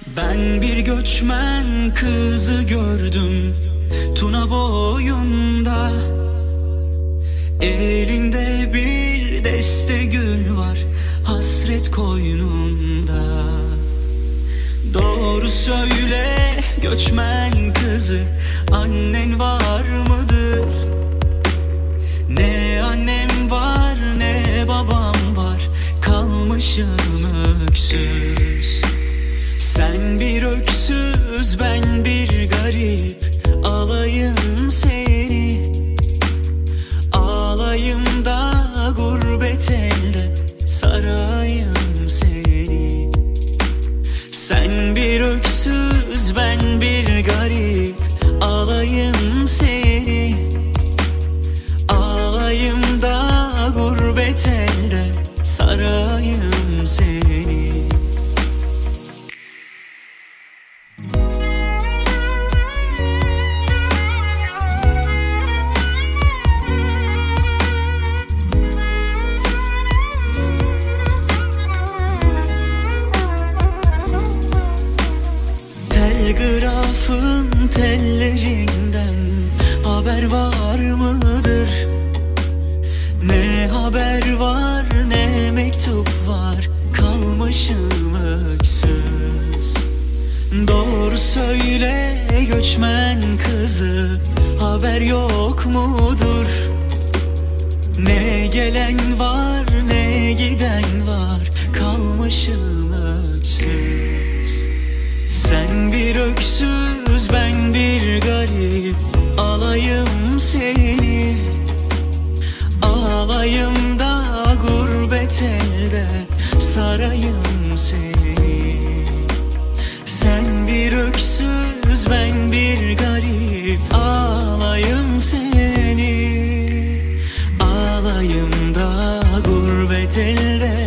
Ben bir göçmen kızı gördüm Tuna boyunda. Elinde bir deste gül var, hasret koynunda. Doğru söyle göçmen kızı, annen var mıdır? Ne annem var ne babam var, kalmışım öksüz. Sen bir öksüz, ben bir garip, alayım seni. Ağlayım da gurbet elde, sarayım seni. Sen bir öksüz, ben bir garip, alayım seni. Ağlayım da gurbet elde, sarayım seni. Telgrafın tellerinden haber var mıdır? Ne haber var ne mektup var, kalmışım öksüz. Doğru söyle göçmen kızı, haber yok mudur? Ne gelen var ne giden var, kalmışım öksüz. Sen bir öksüz, ben bir garip, alayım seni. Ağlayım da gurbet elde, sarayım seni. Sen bir öksüz, ben bir garip, ağlayım seni. Ağlayım da gurbet elde,